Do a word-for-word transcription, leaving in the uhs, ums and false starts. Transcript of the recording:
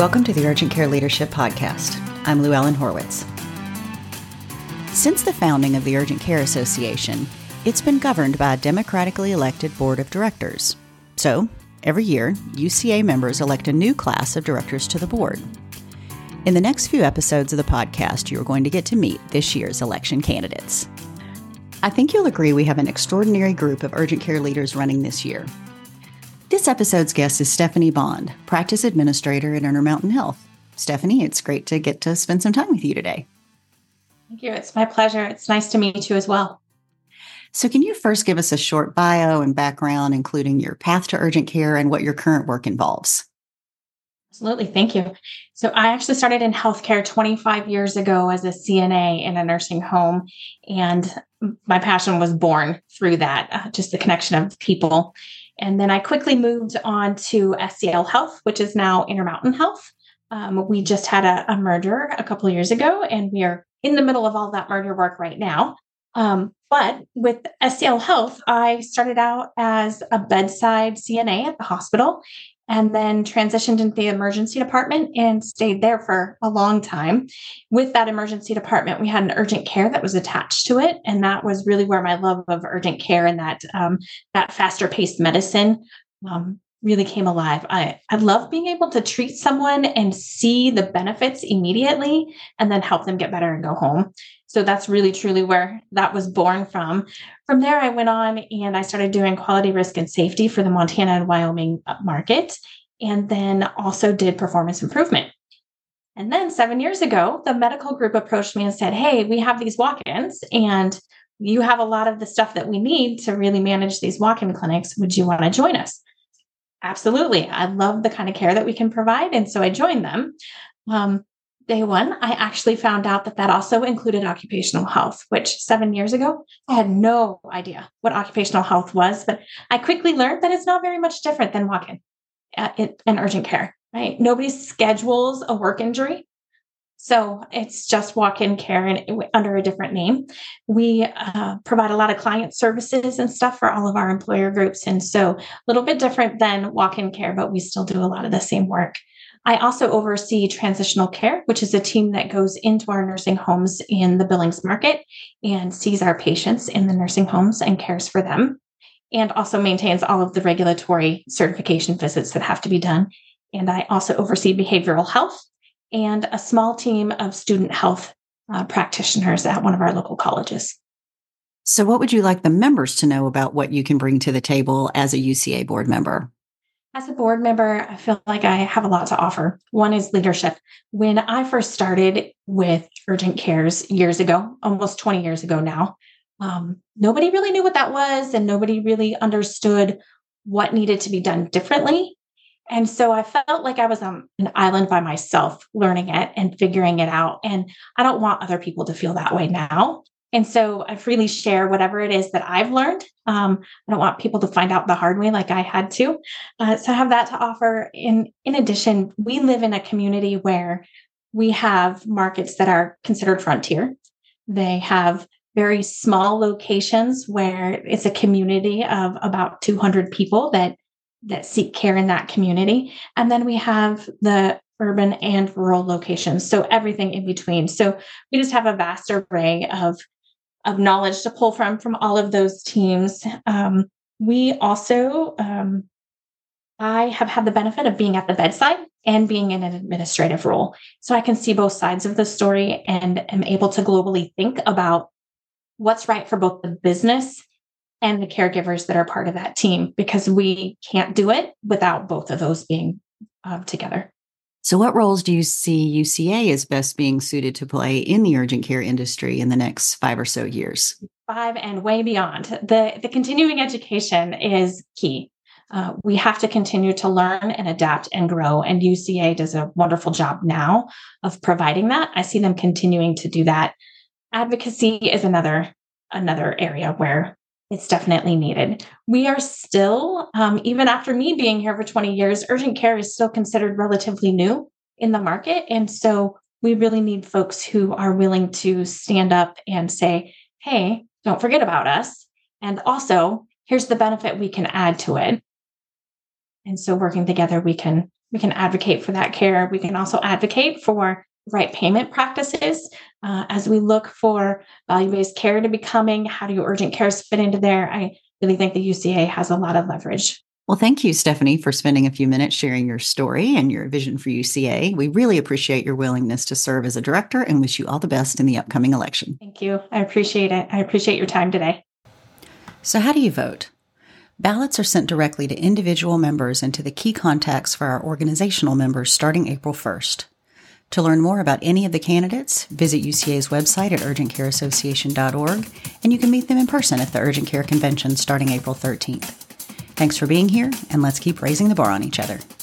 Welcome to the Urgent Care Leadership Podcast. I'm Lou Ellen Horwitz. Since the founding of the Urgent Care Association, it's been governed by a democratically elected board of directors. So, every year, U C A members elect a new class of directors to the board. In the next few episodes of the podcast, you're going to get to meet this year's election candidates. I think you'll agree we have an extraordinary group of urgent care leaders running this year. This episode's guest is Stephanie Bond, practice administrator at Intermountain Health. Stephanie, it's great to get to spend some time with you today. Thank you. It's my pleasure. It's nice to meet you as well. So can you first give us a short bio and background, including your path to urgent care and what your current work involves? Absolutely. Thank you. So I actually started in healthcare twenty-five years ago as a C N A in a nursing home. And my passion was born through that, uh, just the connection of people. And then I quickly moved on to S C L Health, which is now Intermountain Health. Um, we just had a, a merger a couple of years ago, and we are in the middle of all that merger work right now. Um, but with S C L Health, I started out as a bedside C N A at the hospital, and then transitioned into the emergency department and stayed there for a long time. With that emergency department, we had an urgent care that was attached to it. And that was really where my love of urgent care and that um, that faster paced medicine um, really came alive. I, I love being able to treat someone and see the benefits immediately and then help them get better and go home. So that's really, truly where that was born from. From there, I went on and I started doing quality, risk, and safety for the Montana and Wyoming market, and then also did performance improvement. And then seven years ago, the medical group approached me and said, hey, we have these walk-ins and you have a lot of the stuff that we need to really manage these walk-in clinics. Would you want to join us? Absolutely. I love the kind of care that we can provide. And so I joined them. Um, Day one, I actually found out that that also included occupational health, which seven years ago, I had no idea what occupational health was, but I quickly learned that it's not very much different than walk-in uh, and urgent care, right? Nobody schedules a work injury. So it's just walk-in care and under a different name. We uh, provide a lot of client services and stuff for all of our employer groups. And so a little bit different than walk-in care, but we still do a lot of the same work. I also oversee transitional care, which is a team that goes into our nursing homes in the Billings market and sees our patients in the nursing homes and cares for them, and also maintains all of the regulatory certification visits that have to be done. And I also oversee behavioral health and a small team of student health uh, practitioners at one of our local colleges. So what would you like the members to know about what you can bring to the table as a U C A board member? As a board member, I feel like I have a lot to offer. One is leadership. When I first started with urgent cares years ago, almost twenty years ago now, um, nobody really knew what that was, and nobody really understood what needed to be done differently. And so I felt like I was on an island by myself, learning it and figuring it out. And I don't want other people to feel that way now. And so I freely share whatever it is that I've learned. Um, I don't want people to find out the hard way like I had to. Uh, so I have that to offer. In, in addition, we live in a community where we have markets that are considered frontier. They have very small locations where it's a community of about two hundred people that, that seek care in that community. And then we have the urban and rural locations. So everything in between. So we just have a vast array of of knowledge to pull from, from all of those teams. Um, we also, um, I have had the benefit of being at the bedside and being in an administrative role. So I can see both sides of the story and am able to globally think about what's right for both the business and the caregivers that are part of that team, because we can't do it without both of those being uh, together. So what roles do you see U C A as best being suited to play in the urgent care industry in the next five or so years? Five and way beyond. The, the continuing education is key. Uh, we have to continue to learn and adapt and grow. And U C A does a wonderful job now of providing that. I see them continuing to do that. Advocacy is another, another area where it's definitely needed. We are still, um, even after me being here for twenty years, urgent care is still considered relatively new in the market. And so we really need folks who are willing to stand up and say, hey, don't forget about us. And also, here's the benefit we can add to it. And so working together, we can We can advocate for that care. We can also advocate for right payment practices uh, as we look for value-based care to be coming. How do urgent cares fit into there? I really think the U C A has a lot of leverage. Well, thank you, Stephanie, for spending a few minutes sharing your story and your vision for U C A. We really appreciate your willingness to serve as a director and wish you all the best in the upcoming election. Thank you. I appreciate it. I appreciate your time today. So how do you vote? Ballots are sent directly to individual members and to the key contacts for our organizational members starting April first. To learn more about any of the candidates, visit U C A's website at urgent care association dot org, and you can meet them in person at the Urgent Care Convention starting April thirteenth. Thanks for being here, and let's keep raising the bar on each other.